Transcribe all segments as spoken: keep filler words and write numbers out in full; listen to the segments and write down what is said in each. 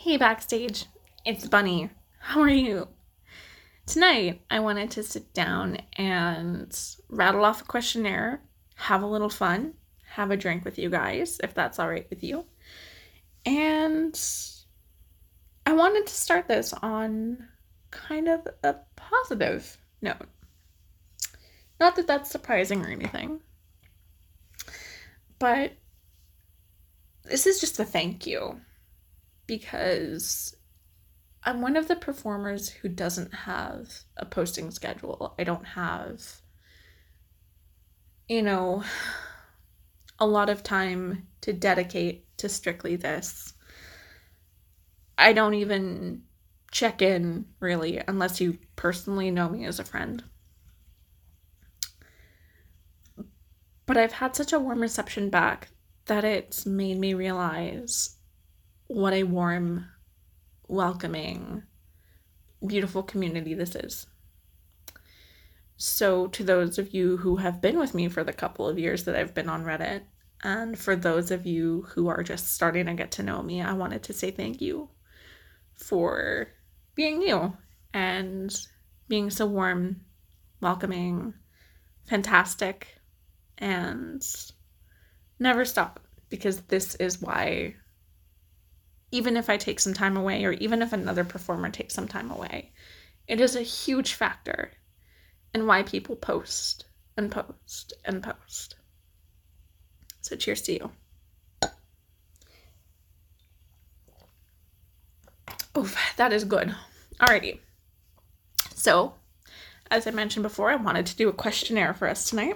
Hey backstage, it's Bunny. How are you? Tonight, I wanted to sit down and rattle off a questionnaire, have a little fun, have a drink with you guys, if that's all right with you. And I wanted to start this on kind of a positive note. Not that that's surprising or anything, but this is just a thank you because I'm one of the performers who doesn't have a posting schedule. I don't have, you know, a lot of time to dedicate to strictly this. I don't even check in, really, unless you personally know me as a friend. But I've had such a warm reception back that it's made me realize what a warm, welcoming, beautiful community this is. So to those of you who have been with me for the couple of years that I've been on Reddit, and for those of you who are just starting to get to know me, I wanted to say thank you for being you and being so warm, welcoming, fantastic, and never stop, because this is why, even if I take some time away, or even if another performer takes some time away, it is a huge factor in why people post and post and post. So cheers to you. Oof, that is good. Alrighty. So, as I mentioned before, I wanted to do a questionnaire for us tonight.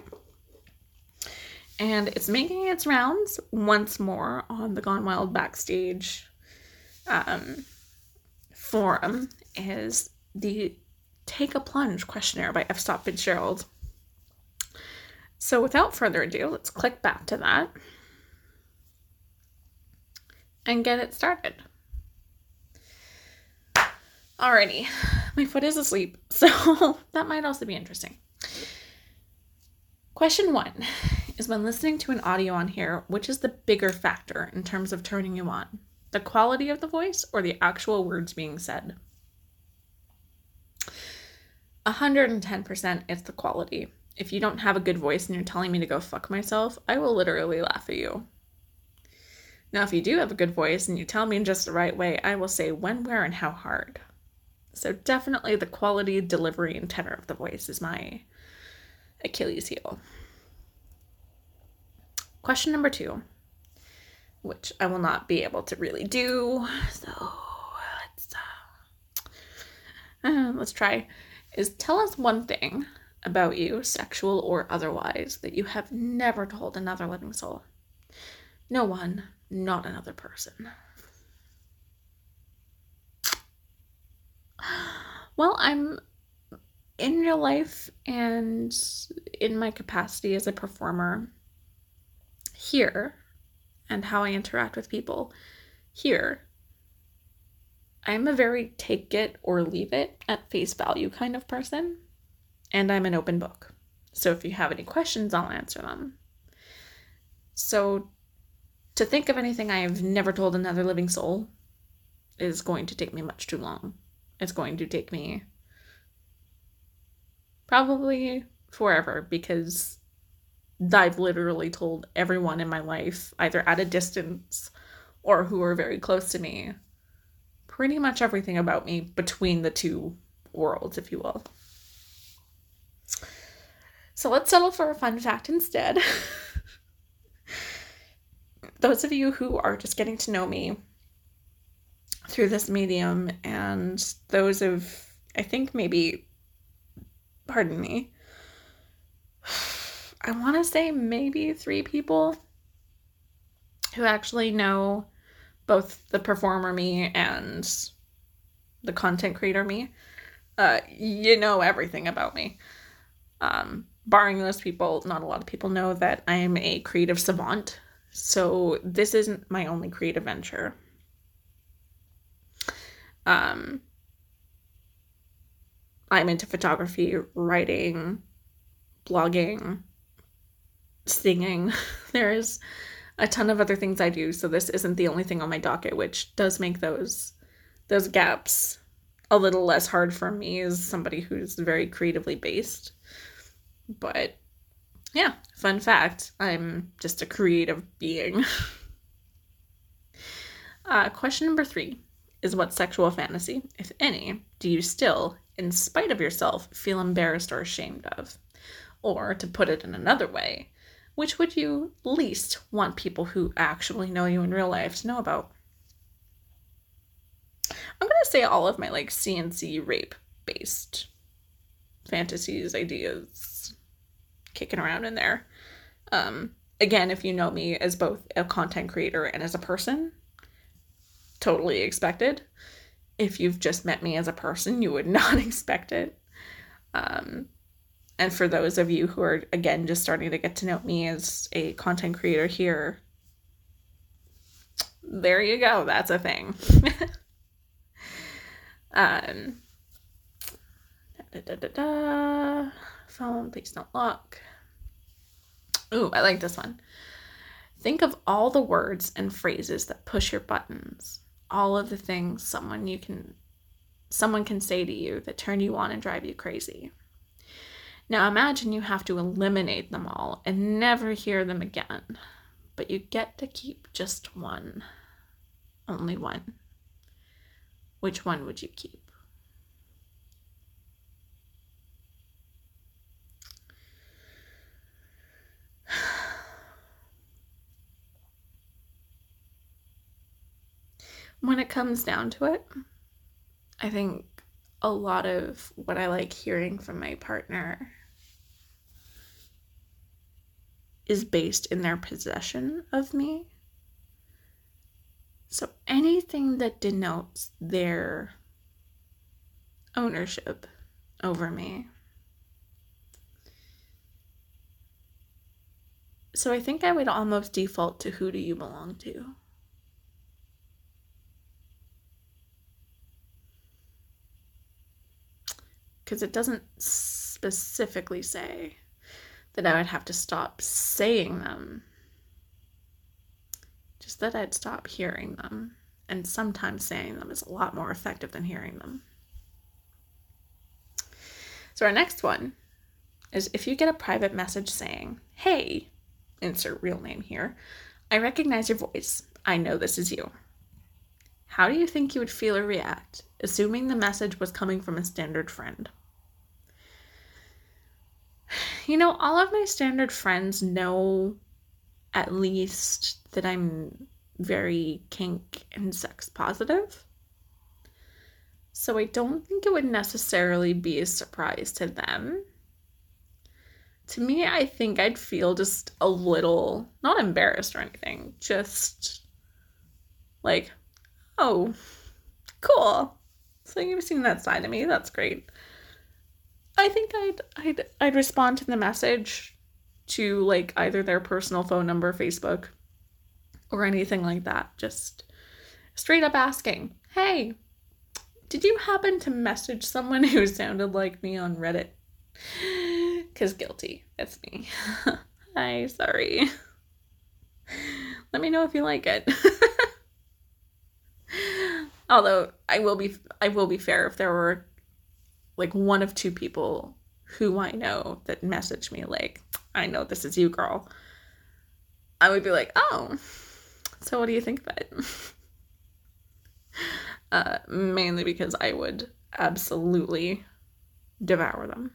And it's making its rounds once more on the Gone Wild Backstage um, forum, is the Take a Plunge questionnaire by F. Scott Fitzgerald. So without further ado, let's click back to that and get it started. Alrighty, my foot is asleep, so that might also be interesting. Question one is, when listening to an audio on here, which is the bigger factor in terms of turning you on? The quality of the voice or the actual words being said? one hundred ten percent it's the quality. If you don't have a good voice and you're telling me to go fuck myself, I will literally laugh at you. Now, if you do have a good voice and you tell me in just the right way, I will say when, where, and how hard. So definitely the quality, delivery, and tenor of the voice is my Achilles heel. Question number two, which I will not be able to really do, so let's, uh, uh, let's try, is tell us one thing about you, sexual or otherwise, that you have never told another living soul. No one, not another person. Well, I'm in real life and in my capacity as a performer here, and how I interact with people here, I'm a very take it or leave it at face value kind of person, and I'm an open book. So if you have any questions, I'll answer them. So to think of anything I have never told another living soul is going to take me much too long. It's going to take me probably forever, because I've literally told everyone in my life, either at a distance or who are very close to me, pretty much everything about me between the two worlds, if you will. So let's settle for a fun fact instead. Those of you who are just getting to know me through this medium, and those of, I think maybe, pardon me, I want to say maybe three people who actually know both the performer me and the content creator me. Uh, you know everything about me. Um, barring those people, not a lot of people know that I am a creative savant. So this isn't my only creative venture. Um, I'm into photography, writing, blogging, singing. There's a ton of other things I do, so this isn't the only thing on my docket, which does make those those gaps a little less hard for me as somebody who's very creatively based. But yeah, fun fact, I'm just a creative being. uh, question number three is, what sexual fantasy, if any, do you still, in spite of yourself, feel embarrassed or ashamed of? Or, to put it in another way, which would you least want people who actually know you in real life to know about? I'm going to say all of my, like, C N C rape-based fantasies, ideas, kicking around in there. Um, again, if you know me as both a content creator and as a person, totally expected. If you've just met me as a person, you would not expect it. Um, and for those of you who are, again, just starting to get to know me as a content creator here, there you go. That's a thing. um, da, da, da, da. Phone, please don't lock. Ooh, I like this one. Think of all the words and phrases that push your buttons. All of the things someone you can, someone can say to you that turn you on and drive you crazy. Now imagine you have to eliminate them all and never hear them again, but you get to keep just one. Only one. Which one would you keep? When it comes down to it, I think a lot of what I like hearing from my partner is based in their possession of me. So anything that denotes their ownership over me. So I think I would almost default to, who do you belong to? Because it doesn't specifically say that I would have to stop saying them. Just that I'd stop hearing them. And sometimes saying them is a lot more effective than hearing them. So our next one is, if you get a private message saying, "Hey," insert real name here, "I recognize your voice. I know this is you." How do you think you would feel or react, assuming the message was coming from a standard friend? You know, all of my standard friends know at least that I'm very kink and sex positive. So I don't think it would necessarily be a surprise to them. To me, I think I'd feel just a little, not embarrassed or anything, just like, oh, cool. So you've seen that side of me. That's great. I think I'd I'd I'd respond to the message to, like, either their personal phone number, Facebook, or anything like that. Just straight up asking, "Hey, did you happen to message someone who sounded like me on Reddit?" Because guilty. That's me. Hi, sorry. Let me know if you like it. Although I will be I will be fair, if there were like one of two people who I know that message me like, "I know this is you, girl," I would be like, "Oh, so what do you think of it?" uh, mainly because I would absolutely devour them.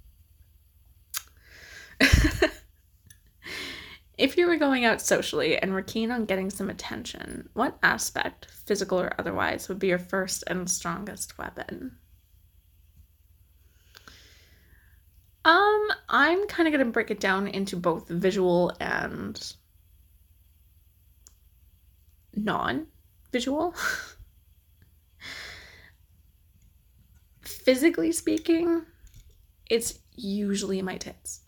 If you were going out socially and were keen on getting some attention, what aspect, physical or otherwise, would be your first and strongest weapon? Um, I'm kind of going to break it down into both visual and non-visual. Physically speaking, it's usually my tits.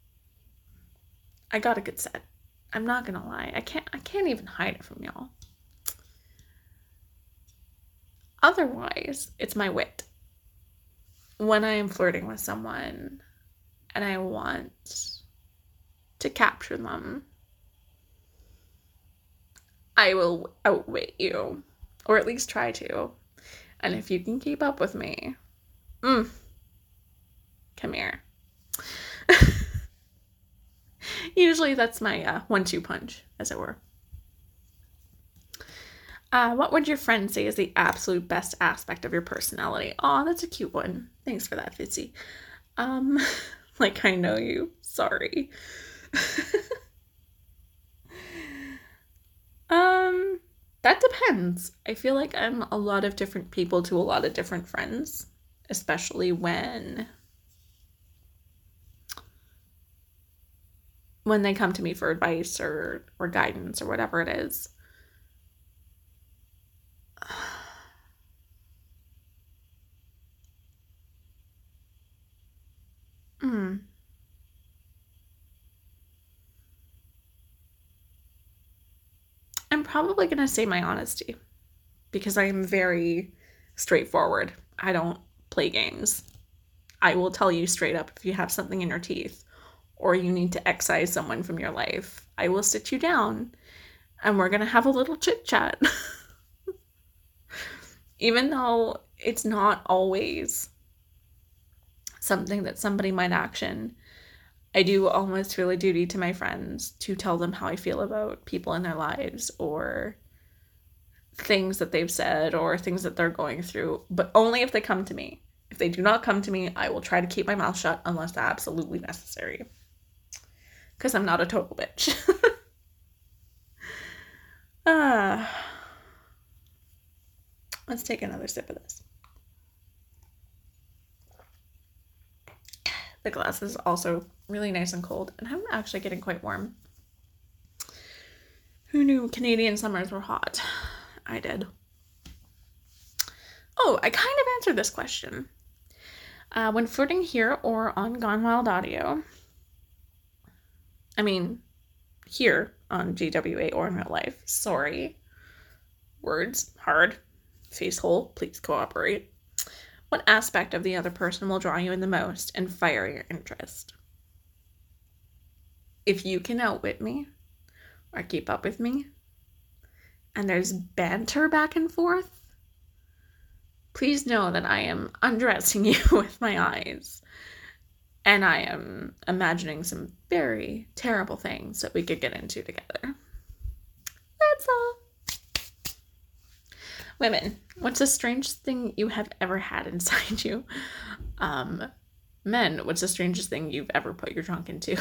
I got a good set. I'm not gonna lie. I can't I can't even hide it from y'all. Otherwise, it's my wit. When I am flirting with someone and I want to capture them, I will outwit you, or at least try to. And if you can keep up with me, mm, come here. Usually that's my uh, one two punch, as it were. Uh, what would your friend say is the absolute best aspect of your personality? Aw, that's a cute one. Thanks for that, Fitzy. Um, like, I know you. Sorry. um, that depends. I feel like I'm a lot of different people to a lot of different friends, especially when when they come to me for advice or, or guidance or whatever it is. Hmm. I'm probably going to say my honesty because I am very straightforward. I don't play games. I will tell you straight up if you have something in your teeth or you need to excise someone from your life. I will sit you down and we're going to have a little chit chat. Even though it's not always something that somebody might action, I do almost feel a duty to my friends to tell them how I feel about people in their lives or things that they've said or things that they're going through, but only if they come to me. If they do not come to me, I will try to keep my mouth shut unless absolutely necessary. Because I'm not a total bitch. uh, let's take another sip of this. The glass is also really nice and cold, and I'm actually getting quite warm. Who knew Canadian summers were hot? I did. Oh, I kind of answered this question. Uh, when flirting here or on Gone Wild Audio, I mean, here on G W A or in real life, sorry. Words, hard. Face hole, please cooperate. What aspect of the other person will draw you in the most and fire your interest? If you can outwit me or keep up with me and there's banter back and forth, please know that I am undressing you with my eyes and I am imagining some very terrible things that we could get into together. That's all. Women, what's the strangest thing you have ever had inside you? Um, men, what's the strangest thing you've ever put your trunk into?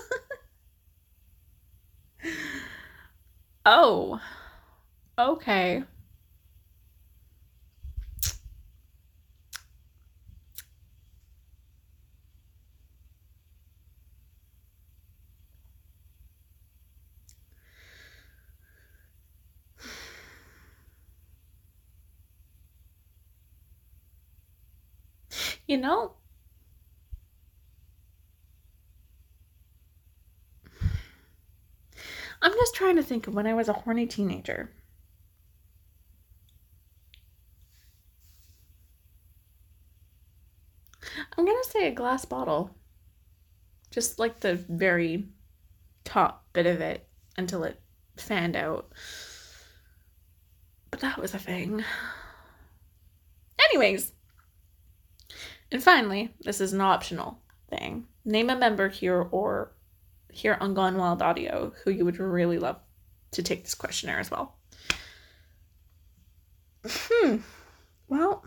Oh, okay. You know, I'm just trying to think of when I was a horny teenager. I'm gonna say a glass bottle. Just like the very top bit of it until it fanned out. But that was a thing. Anyways. And finally, this is an optional thing. Name a member here or here on Gone Wild Audio who you would really love to take this questionnaire as well. Hmm. Well,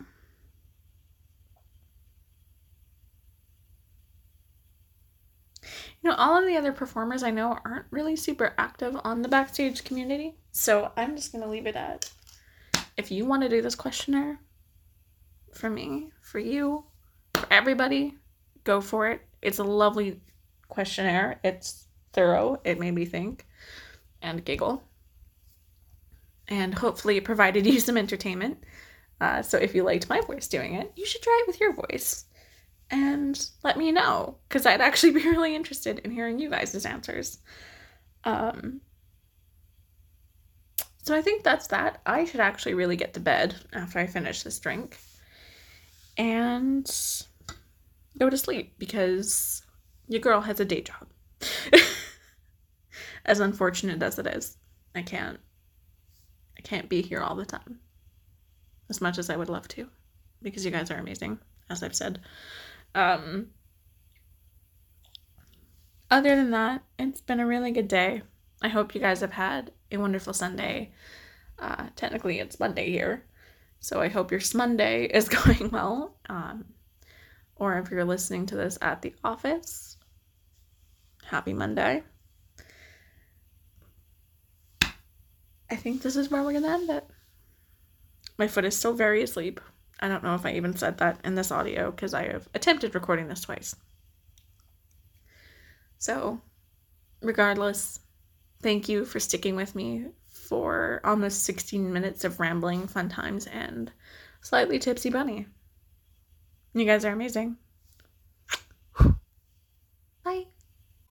you know, all of the other performers I know aren't really super active on the backstage community. So I'm just going to leave it at, if you want to do this questionnaire for me, for you, for everybody, go for it. It's a lovely questionnaire. It's thorough. It made me think and giggle. And hopefully it provided you some entertainment. Uh, so if you liked my voice doing it, you should try it with your voice. And let me know, because I'd actually be really interested in hearing you guys' answers. Um, so I think that's that. I should actually really get to bed after I finish this drink. And go to sleep, because your girl has a day job. As unfortunate as it is. I can't. I can't be here all the time. as much as I would love to, because you guys are amazing, as I've said. Um, other than that, it's been a really good day. I hope you guys have had a wonderful Sunday. Uh, technically, it's Monday here, so I hope your Monday is going well. Um, or if you're listening to this at the office, happy Monday. I think this is where we're gonna end it. My foot is still very asleep. I don't know if I even said that in this audio because I have attempted recording this twice. So, regardless, thank you for sticking with me for almost sixteen minutes of rambling, fun times, and slightly tipsy bunny. You guys are amazing.